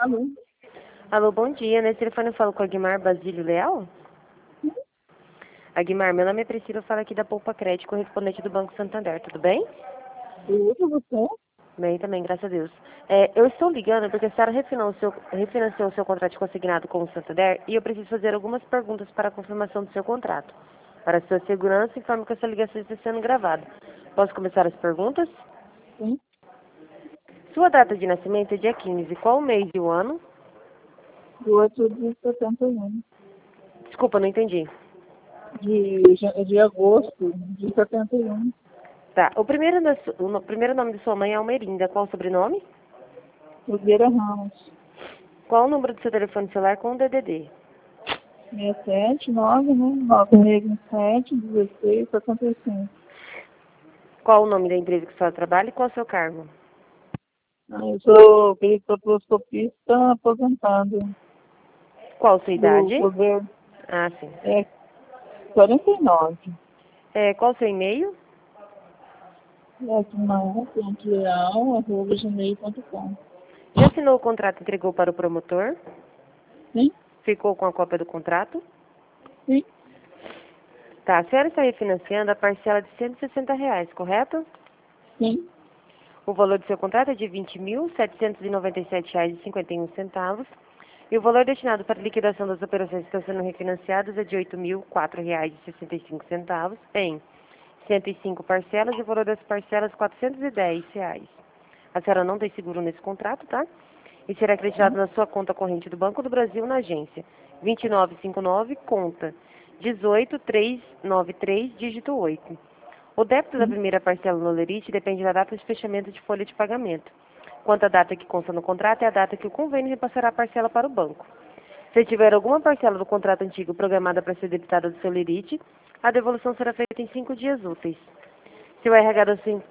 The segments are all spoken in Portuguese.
Alô? Alô, bom dia. Nesse telefone eu falo com a Guimar Basílio Leal? Guimar, meu nome é Priscila, eu falo aqui da Poupa Crédito, correspondente do Banco Santander, tudo bem? Tudo, você? Bem também, graças a Deus. Eu estou ligando porque a senhora refinanciou o seu contrato de consignado com o Santander e eu preciso fazer algumas perguntas para a confirmação do seu contrato. Para sua segurança, informo que essa ligação está sendo gravada. Posso começar as perguntas? Sim. Sua data de nascimento é dia 15. Qual o mês e o ano? Do 8 de 71. Desculpa, não entendi. De agosto de 71. Tá. O primeiro nome de sua mãe é Almerinda. Qual o sobrenome? Nogueira Ramos. Qual o número do seu telefone celular com o DDD? 679, né? 9627 16 75. Qual o nome da empresa que a senhora trabalha e qual o seu cargo? Eu sou peritoproscopista aposentado Qual a sua do idade? governo. Ah, sim. É 49. Qual o seu e-mail? Leal.gmail.com. Já assinou o contrato e entregou para o promotor? Sim? Ficou com a cópia do contrato? Sim? Tá. A senhora está refinanciando a parcela de R$ 160, correto? Sim? O valor do seu contrato é de R$ 20.797,51. E o valor destinado para a liquidação das operações que estão sendo refinanciadas é de R$ 8.004,65 em 105 parcelas e o valor das parcelas R$ 410. A senhora não tem seguro nesse contrato, tá? E será acreditado na sua conta corrente do Banco do Brasil na agência 2959, conta 18393, dígito 8. O débito da Sim? primeira parcela no Lerite depende da data de fechamento de folha de pagamento. Quanto à data que consta no contrato, é a data que o convênio repassará a parcela para o banco. Se tiver alguma parcela do contrato antigo programada para ser debitada do seu Lerite, a devolução será feita em 5 dias úteis. Se o RH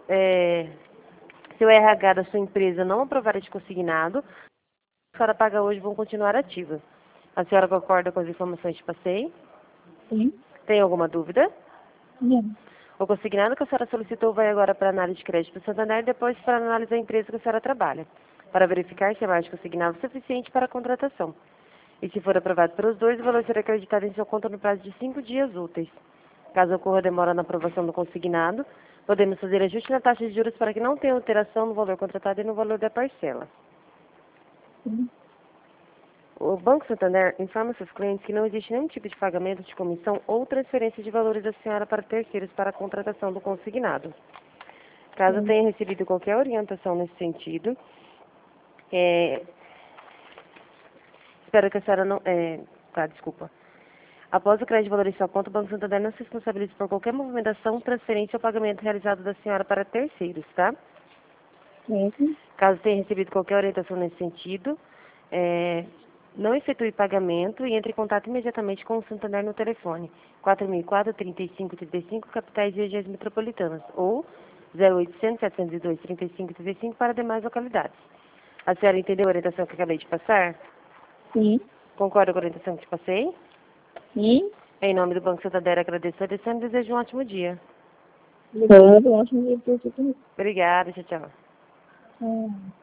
da sua empresa não aprovar este consignado, a senhora paga hoje vão continuar ativas. A senhora concorda com as informações que passei? Sim? Tem alguma dúvida? Sim. O consignado que a senhora solicitou vai agora para a análise de crédito do Santander e depois para a análise da empresa que a senhora trabalha, para verificar se é mais consignado suficiente para a contratação. E se for aprovado pelos dois, o valor será acreditado em sua conta no prazo de 5 dias úteis. Caso ocorra demora na aprovação do consignado, podemos fazer ajuste na taxa de juros para que não tenha alteração no valor contratado e no valor da parcela. Sim. O Banco Santander informa seus clientes que não existe nenhum tipo de pagamento de comissão ou transferência de valores da senhora para terceiros para a contratação do consignado. Caso Sim. tenha recebido qualquer orientação nesse sentido, espero que a senhora não... desculpa. Após o crédito de valor em sua conta, o Banco Santander não se responsabiliza por qualquer movimentação, transferência ou pagamento realizado da senhora para terceiros, tá? Sim. Caso tenha recebido qualquer orientação nesse sentido, não efetue pagamento e entre em contato imediatamente com o Santander no telefone 4004-3535, capitais e regiões metropolitanas, ou 0800-702-3535 para demais localidades. A senhora entendeu a orientação que acabei de passar? Sim. Concorda com a orientação que te passei? Sim. Em nome do Banco Santander, agradeço a atenção e desejo um ótimo dia. Obrigado. Ótimo dia para você também. Obrigada, tchau, tchau.